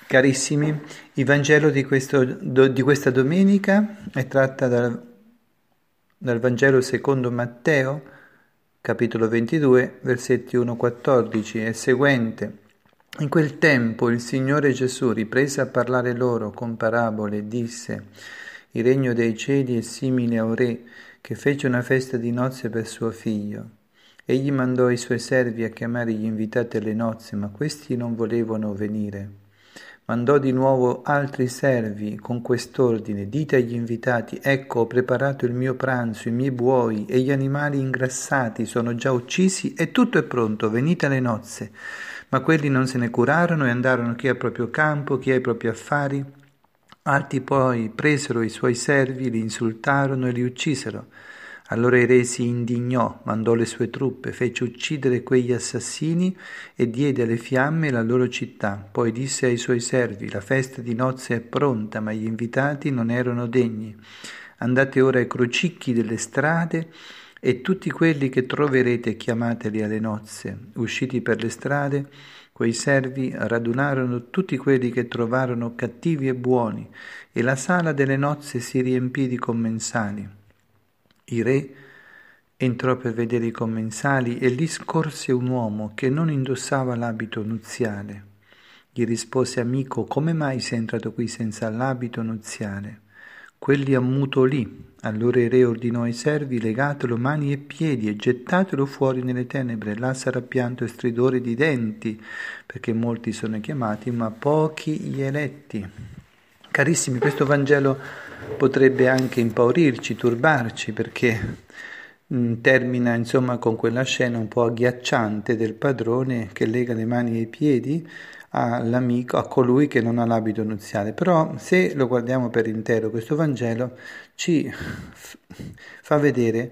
Carissimi, il Vangelo di questa domenica è tratta dal Vangelo secondo Matteo, capitolo 22, versetti 1-14 e seguente. In quel tempo il Signore Gesù, riprese a parlare loro con parabole, disse: Il regno dei cieli è simile a un re che fece una festa di nozze per suo figlio. Egli mandò i suoi servi a chiamare gli invitati alle nozze, ma questi non volevano venire. Mandò di nuovo altri servi con quest'ordine: dite agli invitati: ecco, ho preparato il mio pranzo, i miei buoi e gli animali ingrassati sono già uccisi e tutto è pronto, venite alle nozze. Ma quelli non se ne curarono e andarono chi al proprio campo, chi ai propri affari. Altri poi presero i suoi servi, li insultarono e li uccisero. Allora il re si indignò, mandò le sue truppe, fece uccidere quegli assassini e diede alle fiamme la loro città. Poi disse ai suoi servi: la festa di nozze è pronta, ma gli invitati non erano degni. Andate ora ai crocicchi delle strade e tutti quelli che troverete chiamateli alle nozze. Usciti per le strade, quei servi radunarono tutti quelli che trovarono cattivi e buoni, e la sala delle nozze si riempì di commensali. Il re entrò per vedere i commensali e lì scorse un uomo che non indossava l'abito nuziale. Gli rispose: amico, come mai sei entrato qui senza l'abito nuziale? Quelli ammutolì. Allora il re ordinò ai servi: legatelo mani e piedi e gettatelo fuori nelle tenebre. Là sarà pianto e stridore di denti, perché molti sono chiamati, ma pochi gli eletti. Carissimi, questo Vangelo potrebbe anche impaurirci, turbarci, perché termina insomma con quella scena un po' agghiacciante del padrone che lega le mani e i piedi all'amico, a colui che non ha l'abito nuziale. Però se lo guardiamo per intero, questo Vangelo ci fa vedere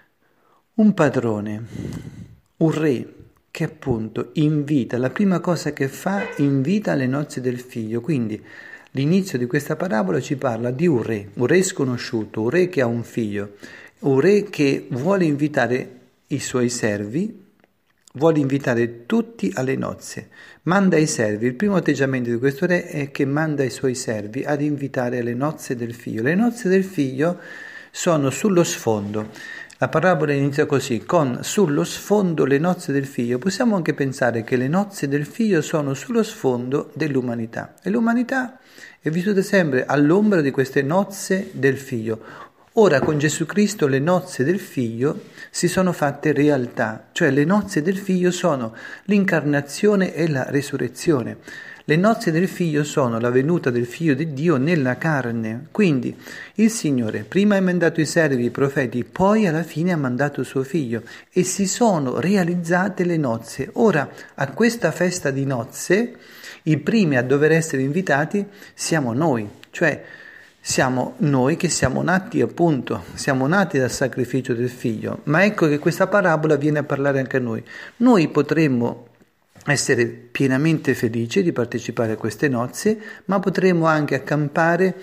un padrone, un re che appunto invita, la prima cosa che fa, invita alle nozze del figlio. Quindi l'inizio di questa parabola ci parla di un re sconosciuto, un re che ha un figlio, un re che vuole invitare i suoi servi, vuole invitare tutti alle nozze. Manda i servi, il primo atteggiamento di questo re è che manda i suoi servi ad invitare alle nozze del figlio. Le nozze del figlio sono sullo sfondo. La parabola inizia così, con sullo sfondo le nozze del figlio. Possiamo anche pensare che le nozze del figlio sono sullo sfondo dell'umanità. E l'umanità è vissuta sempre all'ombra di queste nozze del figlio. Ora con Gesù Cristo le nozze del figlio si sono fatte realtà, cioè le nozze del figlio sono l'incarnazione e la resurrezione. Le nozze del figlio sono la venuta del figlio di Dio nella carne. Quindi il Signore prima ha mandato i servi, i profeti, poi alla fine ha mandato suo figlio e si sono realizzate le nozze. Ora a questa festa di nozze i primi a dover essere invitati siamo noi, cioè siamo noi che siamo nati appunto, siamo nati dal sacrificio del figlio. Ma ecco che questa parabola viene a parlare anche a noi. Noi potremmo essere pienamente felici di partecipare a queste nozze, ma potremmo anche accampare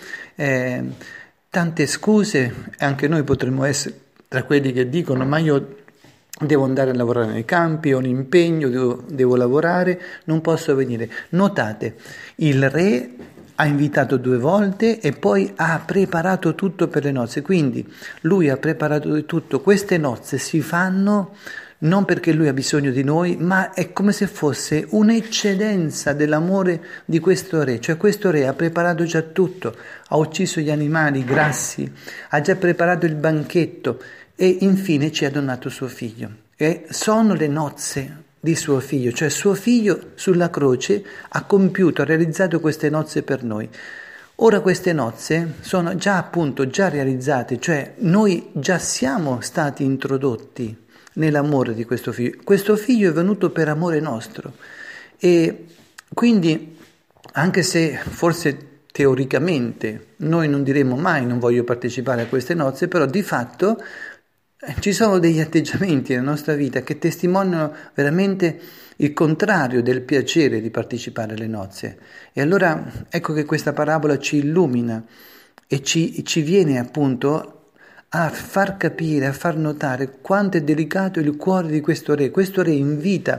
tante scuse. Anche noi potremmo essere tra quelli che dicono: ma io devo andare a lavorare nei campi, ho un impegno, devo lavorare, non posso venire. Notate, il re ha invitato 2 volte e poi ha preparato tutto per le nozze, quindi lui ha preparato tutto. Queste nozze si fanno non perché lui ha bisogno di noi, ma è come se fosse un'eccedenza dell'amore di questo re. Cioè questo re ha preparato già tutto, ha ucciso gli animali grassi, ha già preparato il banchetto e infine ci ha donato suo figlio. E sono le nozze di suo figlio, cioè suo figlio sulla croce ha compiuto, ha realizzato queste nozze per noi. Ora queste nozze sono già realizzate, cioè noi già siamo stati introdotti nell'amore di questo figlio. Questo figlio è venuto per amore nostro e quindi anche se forse teoricamente noi non diremo mai non voglio partecipare a queste nozze, però di fatto ci sono degli atteggiamenti nella nostra vita che testimoniano veramente il contrario del piacere di partecipare alle nozze. E allora ecco che questa parabola ci illumina e ci viene appunto a far capire, a far notare quanto è delicato il cuore di questo re. Questo re invita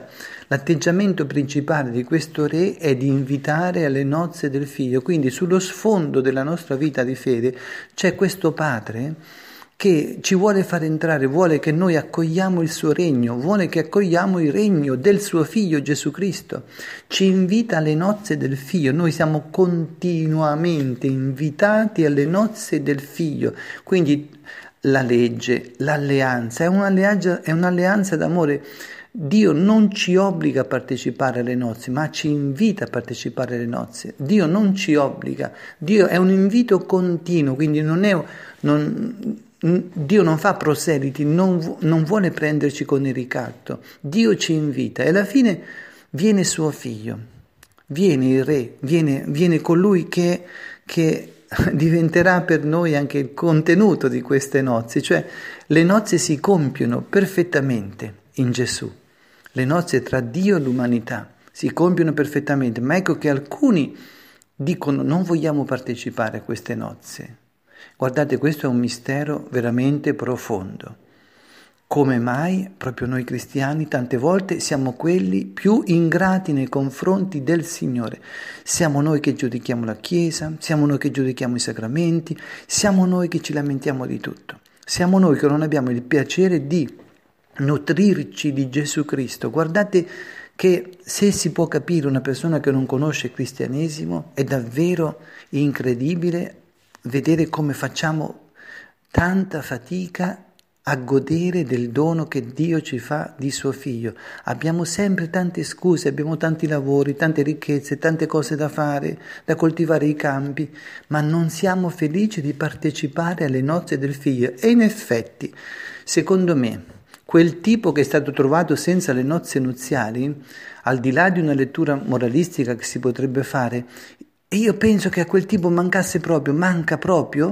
L'atteggiamento principale di questo re è di invitare alle nozze del figlio, quindi sullo sfondo della nostra vita di fede c'è questo padre che ci vuole far entrare, vuole che noi accogliamo il suo regno, vuole che accogliamo il regno del suo figlio Gesù Cristo. Ci invita alle nozze del figlio, noi siamo continuamente invitati alle nozze del figlio, quindi la legge, l'alleanza, è un'alleanza d'amore. Dio non ci obbliga a partecipare alle nozze, ma ci invita a partecipare alle nozze. Dio non ci obbliga, Dio è un invito continuo, quindi Dio non fa proseliti, non vuole prenderci con il ricatto. Dio ci invita e alla fine viene suo figlio, viene il re, viene colui che diventerà per noi anche il contenuto di queste nozze, cioè le nozze si compiono perfettamente in Gesù. Le nozze tra Dio e l'umanità si compiono perfettamente, ma ecco che alcuni dicono non vogliamo partecipare a queste nozze. Guardate, questo è un mistero veramente profondo. Come mai proprio noi cristiani tante volte siamo quelli più ingrati nei confronti del Signore? Siamo noi che giudichiamo la Chiesa, siamo noi che giudichiamo i sacramenti, siamo noi che ci lamentiamo di tutto. Siamo noi che non abbiamo il piacere di nutrirci di Gesù Cristo. Guardate che se si può capire una persona che non conosce il cristianesimo, è davvero incredibile vedere come facciamo tanta fatica a godere del dono che Dio ci fa di suo figlio. Abbiamo sempre tante scuse, abbiamo tanti lavori, tante ricchezze, tante cose da fare, da coltivare i campi, ma non siamo felici di partecipare alle nozze del figlio. E in effetti, secondo me, quel tipo che è stato trovato senza le nozze nuziali, al di là di una lettura moralistica che si potrebbe fare, io penso che a quel tipo manca proprio,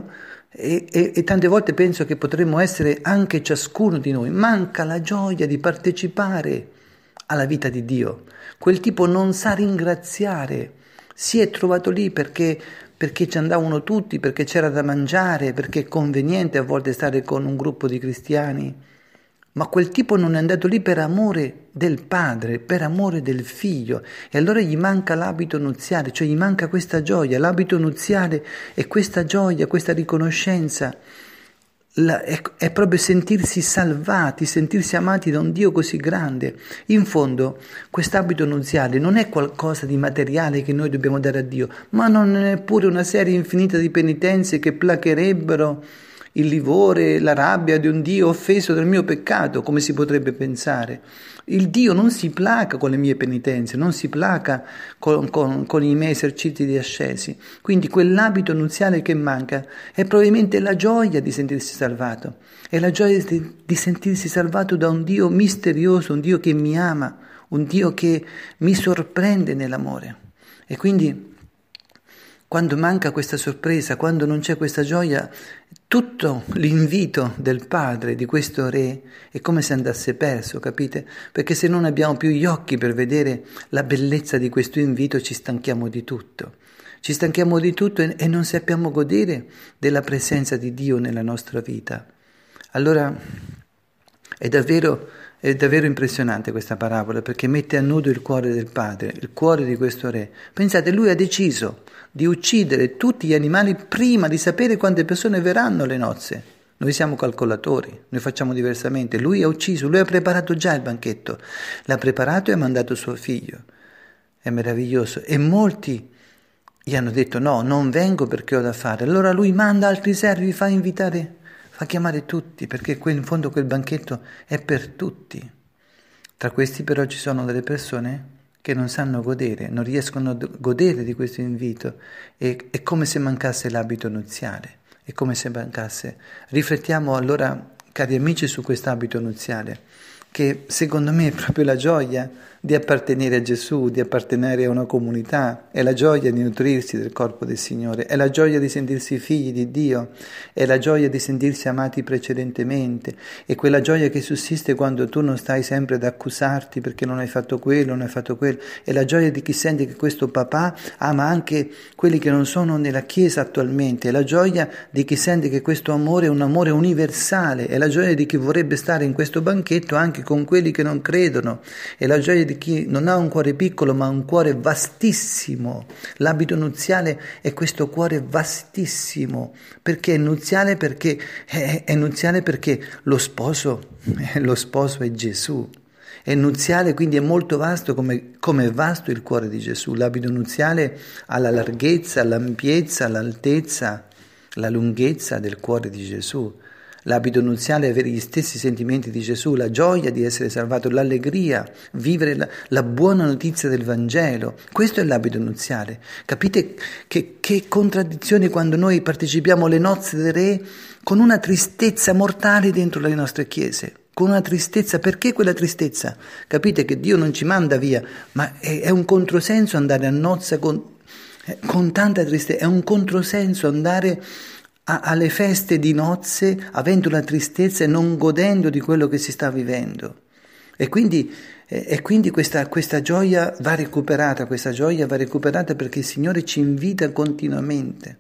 e tante volte penso che potremmo essere anche ciascuno di noi, manca la gioia di partecipare alla vita di Dio. Quel tipo non sa ringraziare, si è trovato lì perché ci andavano tutti, perché c'era da mangiare, perché è conveniente a volte stare con un gruppo di cristiani. Ma quel tipo non è andato lì per amore del padre, per amore del figlio, e allora gli manca l'abito nuziale, cioè gli manca questa gioia, l'abito nuziale e questa gioia, questa riconoscenza, è proprio sentirsi salvati, sentirsi amati da un Dio così grande. In fondo, quest'abito nuziale non è qualcosa di materiale che noi dobbiamo dare a Dio, ma non è neppure una serie infinita di penitenze che placherebbero il livore, la rabbia di un Dio offeso dal mio peccato, come si potrebbe pensare. Il Dio non si placa con le mie penitenze, non si placa con i miei esercizi di ascesi. Quindi quell'abito nuziale che manca è probabilmente la gioia di sentirsi salvato, è la gioia di sentirsi salvato da un Dio misterioso, un Dio che mi ama, un Dio che mi sorprende nell'amore. E quindi quando manca questa sorpresa, quando non c'è questa gioia, tutto l'invito del padre, di questo re, è come se andasse perso, capite? Perché se non abbiamo più gli occhi per vedere la bellezza di questo invito, ci stanchiamo di tutto. Ci stanchiamo di tutto e non sappiamo godere della presenza di Dio nella nostra vita. Allora è davvero impressionante questa parabola, perché mette a nudo il cuore del padre, il cuore di questo re. Pensate, lui ha deciso di uccidere tutti gli animali prima di sapere quante persone verranno alle nozze. Noi siamo calcolatori, noi facciamo diversamente. Lui ha ucciso, lui ha preparato già il banchetto, l'ha preparato e ha mandato suo figlio. È meraviglioso. E molti gli hanno detto no, non vengo perché ho da fare. Allora lui manda altri servi, fa chiamare tutti, perché in fondo quel banchetto è per tutti. Tra questi però ci sono delle persone che non sanno godere, non riescono a godere di questo invito, è come se mancasse l'abito nuziale, è come se mancasse. Riflettiamo allora, cari amici, su quest'abito nuziale, che secondo me è proprio la gioia di appartenere a Gesù, di appartenere a una comunità, è la gioia di nutrirsi del corpo del Signore, è la gioia di sentirsi figli di Dio, è la gioia di sentirsi amati precedentemente, è quella gioia che sussiste quando tu non stai sempre ad accusarti perché non hai fatto quello, non hai fatto quello, è la gioia di chi sente che questo papà ama anche quelli che non sono nella Chiesa attualmente, è la gioia di chi sente che questo amore è un amore universale, è la gioia di chi vorrebbe stare in questo banchetto anche con quelli che non credono, è la gioia di chi non ha un cuore piccolo ma un cuore vastissimo. L'abito nuziale è questo cuore vastissimo. Perché è nuziale? Perché è nuziale perché lo sposo è Gesù. È nuziale, quindi è molto vasto come è vasto il cuore di Gesù. L'abito nuziale ha la larghezza, l'ampiezza, l'altezza, la lunghezza del cuore di Gesù. L'abito nuziale è avere gli stessi sentimenti di Gesù, la gioia di essere salvato, l'allegria, vivere la buona notizia del Vangelo. Questo è l'abito nuziale. Capite che contraddizione quando noi partecipiamo alle nozze del Re con una tristezza mortale dentro le nostre chiese. Con una tristezza, perché quella tristezza? Capite che Dio non ci manda via, ma è un controsenso andare a nozze con tanta tristezza, è un controsenso andare alle feste di nozze avendo una tristezza e non godendo di quello che si sta vivendo. E quindi questa gioia va recuperata perché il Signore ci invita continuamente.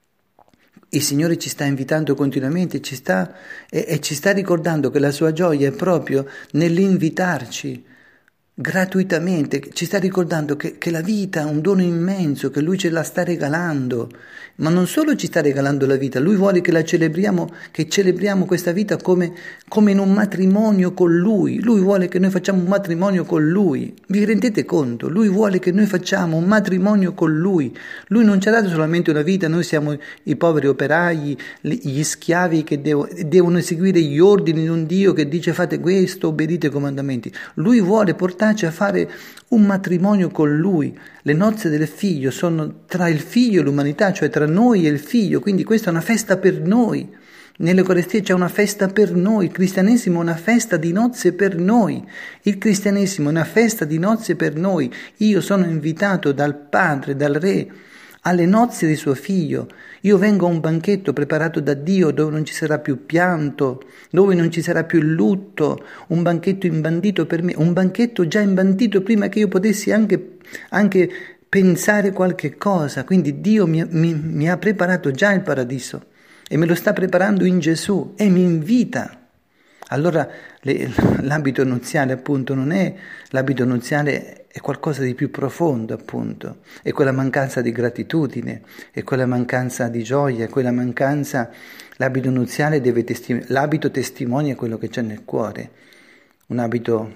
Il Signore ci sta invitando continuamente ci sta ricordando che la sua gioia è proprio nell'invitarci gratuitamente, ci sta ricordando che la vita è un dono immenso, che Lui ce la sta regalando, ma non solo ci sta regalando la vita, Lui vuole che la celebriamo, che celebriamo questa vita come in un matrimonio con Lui. Lui vuole che noi facciamo un matrimonio con Lui. Vi rendete conto? Lui vuole che noi facciamo un matrimonio con Lui. Lui non ci ha dato solamente una vita, noi siamo i poveri operai, gli schiavi che devono eseguire gli ordini di un Dio che dice fate questo, obbedite ai comandamenti. Lui vuole portarci a fare un matrimonio con Lui. Le nozze del Figlio sono tra il Figlio e l'umanità, cioè tra noi e il Figlio, quindi questa è una festa per noi. Nell'Eucaristia c'è una festa per noi, il cristianesimo è una festa di nozze per noi, il cristianesimo è una festa di nozze per noi. Io sono invitato dal Padre, dal Re, alle nozze di suo Figlio. Io vengo a un banchetto preparato da Dio dove non ci sarà più pianto, dove non ci sarà più il lutto, un banchetto imbandito per me, un banchetto già imbandito prima che io potessi anche pensare qualche cosa. Quindi Dio mi ha preparato già il paradiso e me lo sta preparando in Gesù e mi invita. Allora l'abito nuziale appunto non è, l'abito nuziale è qualcosa di più profondo appunto, è quella mancanza di gratitudine, è quella mancanza di gioia, è quella mancanza, l'abito nuziale l'abito testimonia quello che c'è nel cuore, un abito,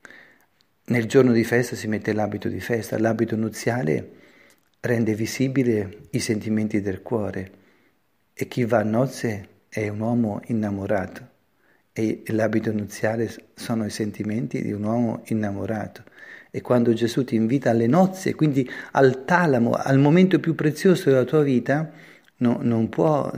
nel giorno di festa si mette l'abito di festa, l'abito nuziale rende visibile i sentimenti del cuore e chi va a nozze è un uomo innamorato. E l'abito nuziale sono i sentimenti di un uomo innamorato. E quando Gesù ti invita alle nozze, quindi al talamo, al momento più prezioso della tua vita, non può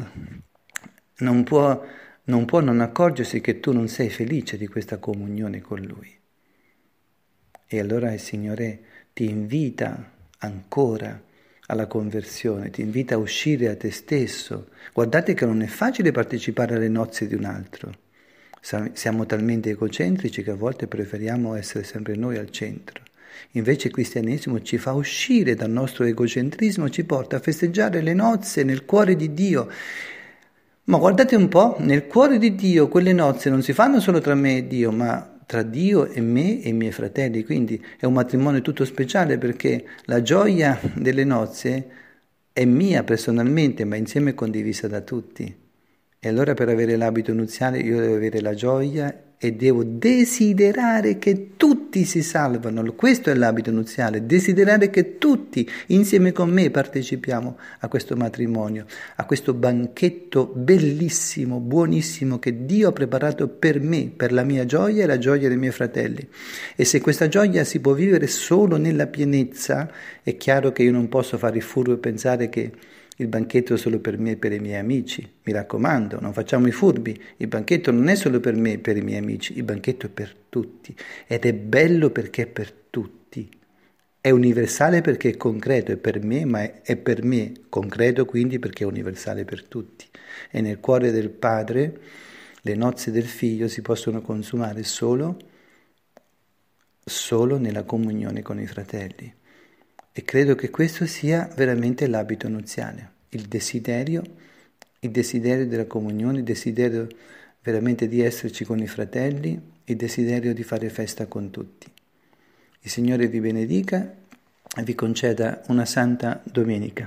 non accorgersi che tu non sei felice di questa comunione con Lui. E allora il Signore ti invita ancora alla conversione, ti invita a uscire a te stesso. Guardate che non è facile partecipare alle nozze di un altro. Siamo talmente egocentrici che a volte preferiamo essere sempre noi al centro. Invece il cristianesimo ci fa uscire dal nostro egocentrismo, ci porta a festeggiare le nozze nel cuore di Dio. Ma guardate un po', nel cuore di Dio quelle nozze non si fanno solo tra me e Dio, ma tra Dio e me e i miei fratelli. Quindi è un matrimonio tutto speciale perché la gioia delle nozze è mia personalmente, ma insieme condivisa da tutti. E allora per avere l'abito nuziale io devo avere la gioia e devo desiderare che tutti si salvano. Questo è l'abito nuziale, desiderare che tutti insieme con me partecipiamo a questo matrimonio, a questo banchetto bellissimo, buonissimo che Dio ha preparato per me, per la mia gioia e la gioia dei miei fratelli. E se questa gioia si può vivere solo nella pienezza, è chiaro che io non posso fare il furbo e pensare che il banchetto è solo per me e per i miei amici. Mi raccomando, non facciamo i furbi. Il banchetto non è solo per me e per i miei amici, il banchetto è per tutti. Ed è bello perché è per tutti. È universale perché è concreto, è per me, ma è per me concreto quindi perché è universale per tutti. E nel cuore del Padre le nozze del Figlio si possono consumare solo nella comunione con i fratelli. E credo che questo sia veramente l'abito nuziale, il desiderio della comunione, il desiderio veramente di esserci con i fratelli, il desiderio di fare festa con tutti. Il Signore vi benedica e vi conceda una santa domenica.